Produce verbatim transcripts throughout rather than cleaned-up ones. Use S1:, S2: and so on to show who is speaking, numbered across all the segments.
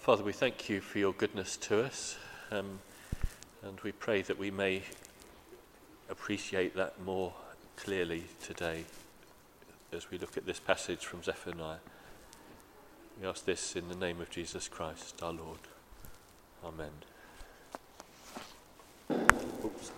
S1: Father, we thank you for your goodness to us, um, and we pray that we may appreciate that more clearly today as we look at this passage from Zephaniah. We ask this in the name of Jesus Christ, our Lord. Amen. Oops.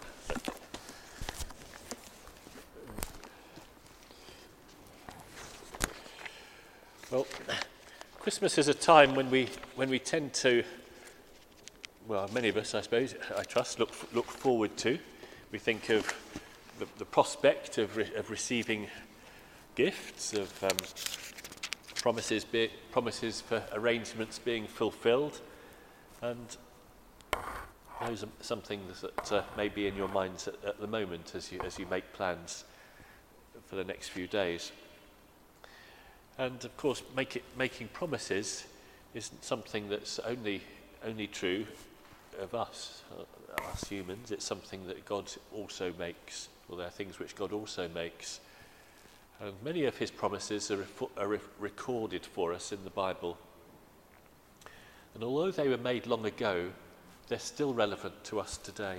S1: Well, Christmas is a time when we when we tend to, well, many of us, I suppose, I trust, look look forward to. We think of the, the prospect of re, of receiving gifts, of um, promises be, promises for arrangements being fulfilled, and those are some things that uh, may be in your minds at, at the moment as you as you make plans for the next few days. And of course, make it, making promises isn't something that's only only true of us, uh, us humans. It's something that God also makes, or there are things which God also makes. And many of his promises are, refo- are re- recorded for us in the Bible. And although they were made long ago, they're still relevant to us today.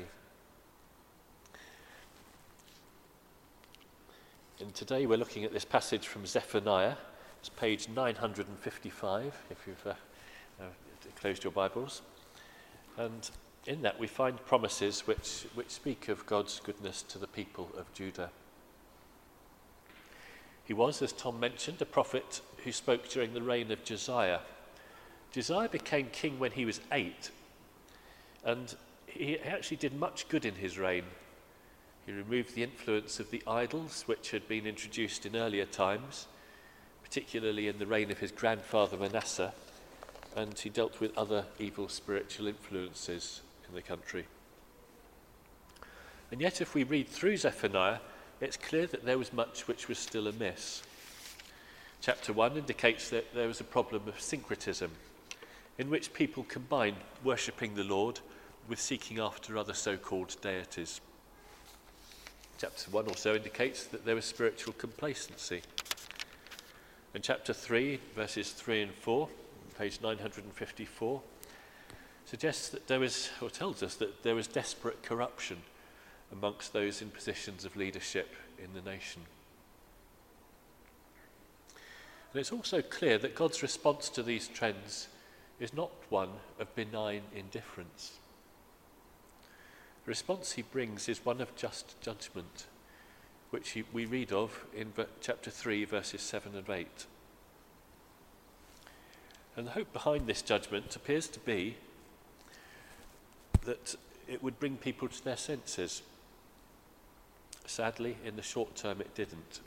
S1: And today we're looking at this passage from Zephaniah. It's page nine hundred fifty-five, if you've uh, uh, closed your Bibles. And in that we find promises which, which speak of God's goodness to the people of Judah. He was, as Tom mentioned, a prophet who spoke during the reign of Josiah. Josiah became king when he was eight, and he actually did much good in his reign. He removed the influence of the idols which had been introduced in earlier times, particularly in the reign of his grandfather Manasseh, and he dealt with other evil spiritual influences in the country. And yet if we read through Zephaniah, it's clear that there was much which was still amiss. Chapter one indicates that there was a problem of syncretism, in which people combined worshipping the Lord with seeking after other so-called deities. Chapter one also indicates that there was spiritual complacency. And chapter three, verses three and four, page nine hundred fifty-four, suggests that there was, or tells us that there was desperate corruption amongst those in positions of leadership in the nation. And it's also clear that God's response to these trends is not one of benign indifference. The response he brings is one of just judgment, which he, we read of in chapter three, verses seven and eight. And the hope behind this judgment appears to be that it would bring people to their senses. Sadly, in the short term, it didn't.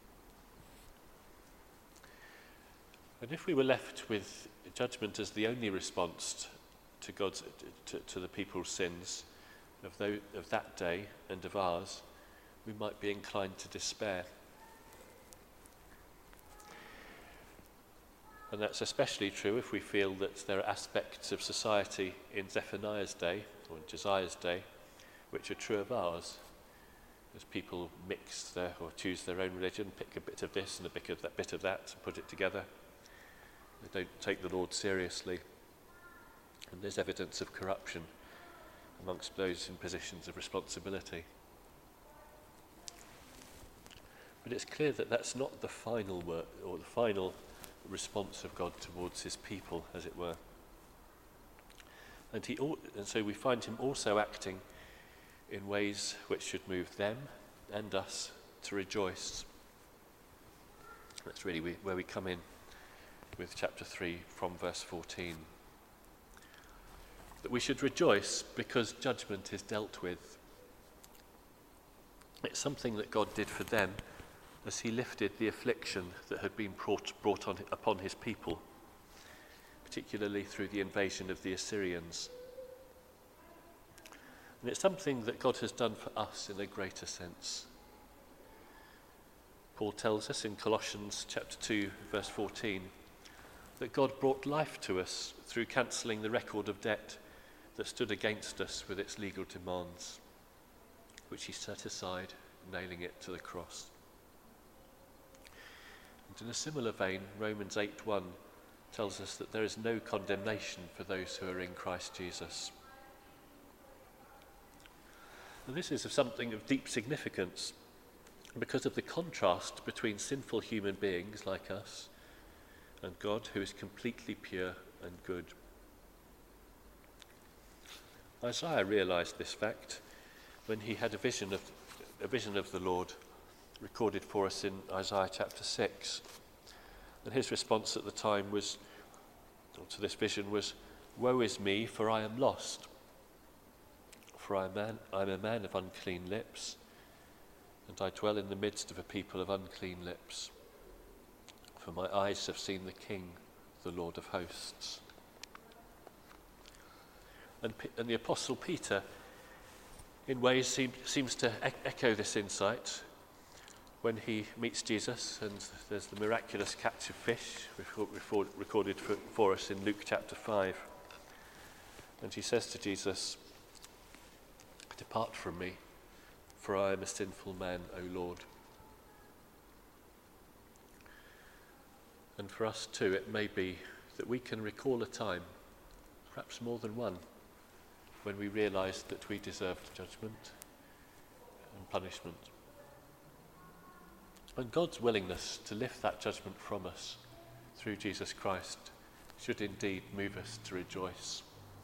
S1: And if we were left with judgment as the only response to God's to, to the people's sins of, those, of that day and of ours, we might be inclined to despair. And that's especially true if we feel that there are aspects of society in Zephaniah's day, or in Josiah's day, which are true of ours, as people mix their, or choose their own religion, pick a bit of this and a bit of that, bit of that, and put it together. They don't take the Lord seriously. And there's evidence of corruption amongst those in positions of responsibility. But it's clear that that's not the final work, or the final response of God towards his people, as it were. And, he, and so we find him also acting in ways which should move them and us to rejoice. That's really we, where we come in with chapter three from verse fourteen. That we should rejoice because judgment is dealt with. It's something that God did for them as he lifted the affliction that had been brought, brought on, upon his people, particularly through the invasion of the Assyrians. And it's something that God has done for us in a greater sense. Paul tells us in Colossians chapter two, verse fourteen, that God brought life to us through cancelling the record of debt that stood against us with its legal demands, which he set aside, nailing it to the cross. And in a similar vein, Romans eight one tells us that there is no condemnation for those who are in Christ Jesus. And this is of something of deep significance because of the contrast between sinful human beings like us and God, who is completely pure and good. Isaiah realized this fact when he had a vision of a vision of the Lord recorded for us in Isaiah chapter six. And his response at the time was, to this vision was, "Woe is me, for I am lost. For I am, man, I am a man of unclean lips, and I dwell in the midst of a people of unclean lips. For my eyes have seen the King, the Lord of hosts." And, and the Apostle Peter, in ways, seem, seems to e- echo this insight when he meets Jesus, and there's the miraculous catch of fish recorded for, for us in Luke chapter five. And he says to Jesus, "Depart from me, for I am a sinful man, O Lord." And for us too, it may be that we can recall a time, perhaps more than one, when we realised that we deserved judgment and punishment. And God's willingness to lift that judgment from us through Jesus Christ should indeed move us to rejoice.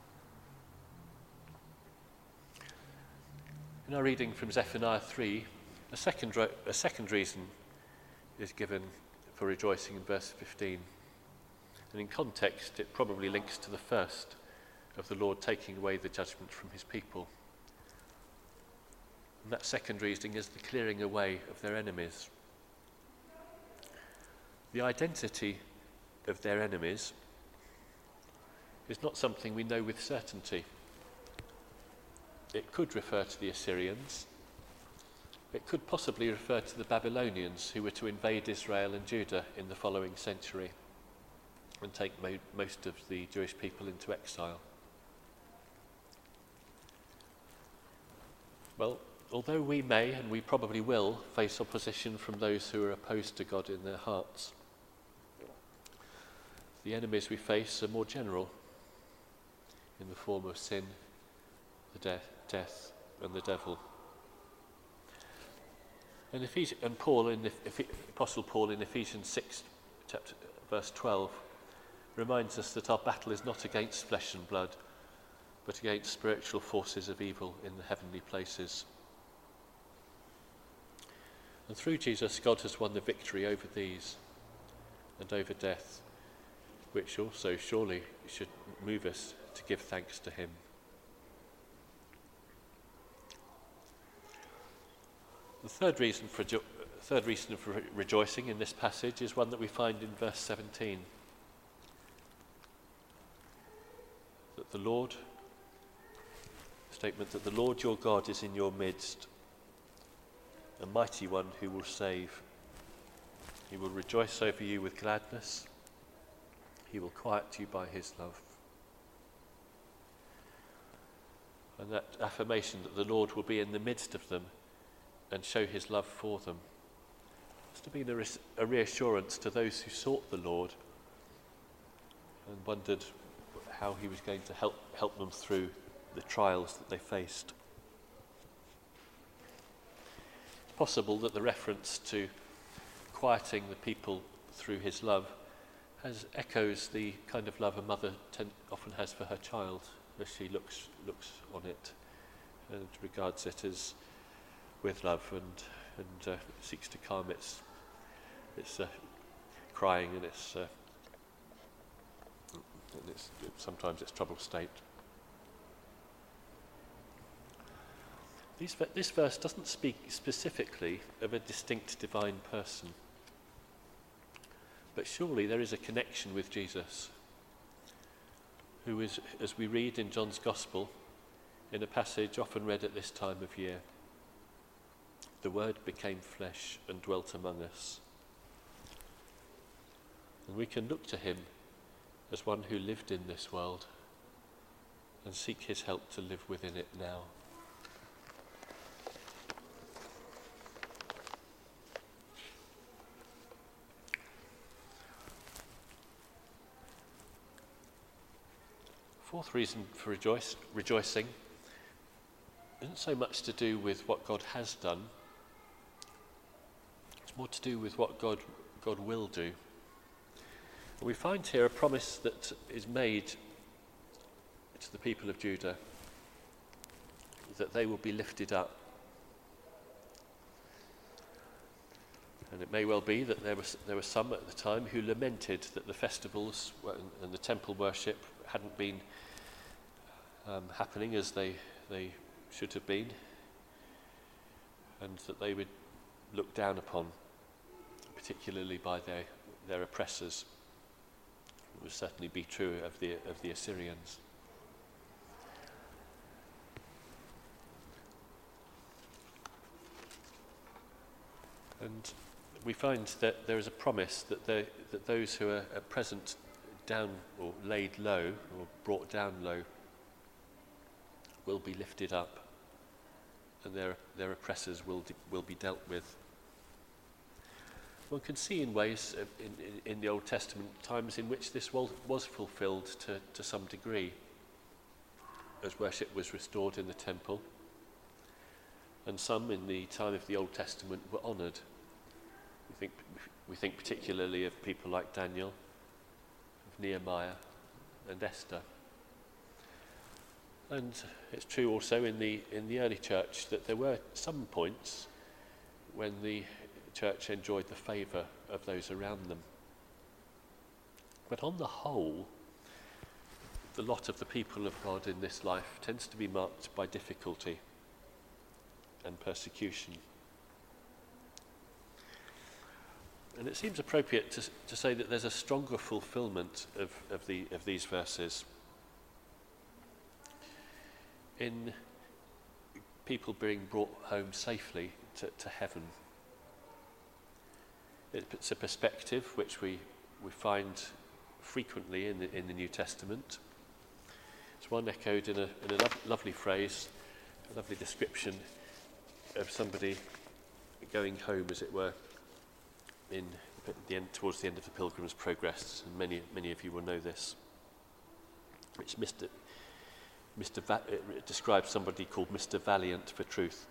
S1: In our reading from Zephaniah three, a second, ro- a second reason is given for rejoicing in verse fifteen. And in context, it probably links to the first of the Lord taking away the judgment from his people. And that second reason is the clearing away of their enemies. The identity of their enemies is not something we know with certainty. It could refer to the Assyrians. It could possibly refer to the Babylonians who were to invade Israel and Judah in the following century and take mo- most of the Jewish people into exile. Well, although we may, and we probably will, face opposition from those who are opposed to God in their hearts, the enemies we face are more general in the form of sin, the death, death and the devil. And, Ephes- and Paul, in the, Apostle Paul in Ephesians six, chapter, verse twelve, reminds us that our battle is not against flesh and blood, but against spiritual forces of evil in the heavenly places. And through Jesus, God has won the victory over these and over death, which also surely should move us to give thanks to him. The third reason for jo- third reason for re- rejoicing in this passage is one that we find in verse seventeen. That the Lord, statement that the Lord your God is in your midst, a mighty one who will save. He will rejoice over you with gladness. He will quiet you by his love. And that affirmation that the Lord will be in the midst of them and show his love for them must have been a, res- a reassurance to those who sought the Lord and wondered how he was going to help help them through the trials that they faced. It's possible that the reference to quieting the people through his love has echoes the kind of love a mother ten- often has for her child as she looks looks on it and regards it as with love and and uh, seeks to calm its its uh, crying and its uh, and its sometimes its troubled state. These, this verse doesn't speak specifically of a distinct divine person, but surely there is a connection with Jesus, who is, as we read in John's Gospel, in a passage often read at this time of year, the Word became flesh and dwelt among us. And we can look to him as one who lived in this world and seek his help to live within it now. fourth reason for rejoice, rejoicing isn't so much to do with what God has done. It's more to do with what God, God will do. And we find here a promise that is made to the people of Judah, that they will be lifted up. And it may well be that there was there were some at the time who lamented that the festivals and the temple worship hadn't been um, happening as they they should have been, and that they would look down upon, particularly by their their oppressors. It would certainly be true of the of the Assyrians. And we find that there is a promise that, the, that those who are at present down or laid low or brought down low will be lifted up, and their, their oppressors will, de- will be dealt with. One can see in ways uh, in, in, in the Old Testament times in which this was, was fulfilled to, to some degree, as worship was restored in the temple, and some in the time of the Old Testament were honoured. We think, we think particularly of people like Daniel, of Nehemiah and Esther. And it's true also in the in the early church that there were some points when the church enjoyed the favour of those around them. But on the whole, the lot of the people of God in this life tends to be marked by difficulty and persecution. And it seems appropriate to, to say that there's a stronger fulfilment of, of, the, of these verses in people being brought home safely to, to heaven. It's a perspective which we, we find frequently in the, in the New Testament. It's one echoed in a, in a lo- lovely phrase, a lovely description of somebody going home, as it were, in the end, towards the end of the Pilgrim's Progress, and many many of you will know this. It's Mister Mister Va- it describes somebody called Mister Valiant for truth.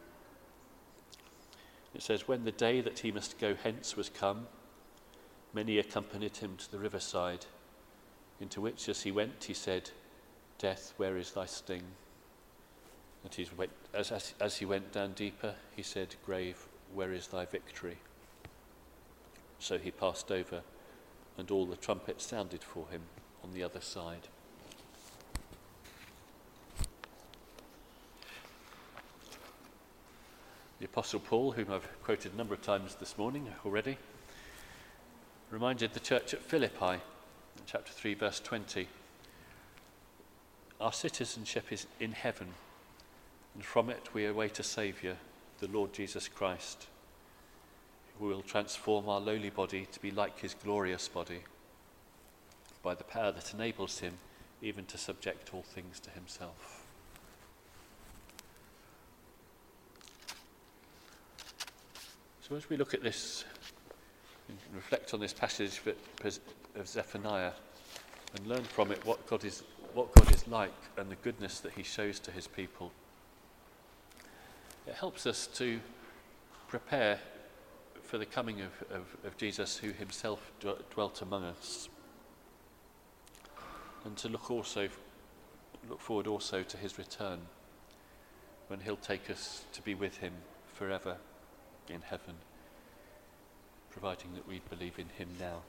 S1: It says, "When the day that he must go hence was come, many accompanied him to the riverside, into which as he went he said, 'Death, where is thy sting?' And he went, as, as, as he went down deeper, he said, 'Grave, where is thy victory?' So he passed over, and all the trumpets sounded for him on the other side." The Apostle Paul, whom I've quoted a number of times this morning already, reminded the church at Philippi, in chapter three, verse twenty, "Our citizenship is in heaven, and from it we await a Saviour, the Lord Jesus Christ, who will transform our lowly body to be like his glorious body, by the power that enables him even to subject all things to himself." So as we look at this, and reflect on this passage of Zephaniah, and learn from it what God is, what God is like and the goodness that he shows to his people, it helps us to prepare for the coming of, of, of Jesus, who himself dwelt among us, and to look also look forward also to his return, when he'll take us to be with him forever in heaven, providing that we believe in him now.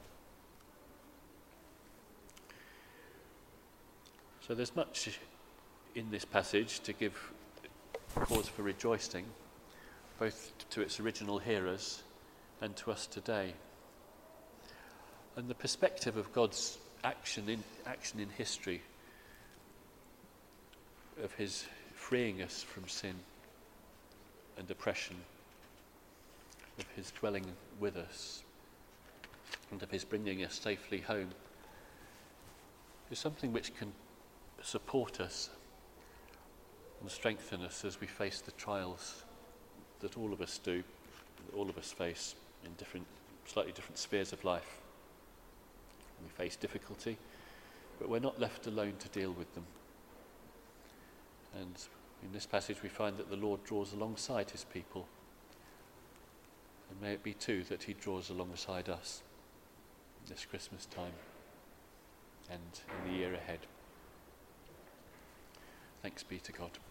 S1: So there's much in this passage to give cause for rejoicing, both to its original hearers and to us today. And the perspective of God's action in action in history, of his freeing us from sin and oppression, of his dwelling with us, and of his bringing us safely home, is something which can support us and strengthen us as we face the trials that all of us do, that all of us face in different, slightly different spheres of life. We face difficulty, but we're not left alone to deal with them. And in this passage we find that the Lord draws alongside his people. And may it be too that he draws alongside us this Christmas time and in the year ahead. Thanks be to God.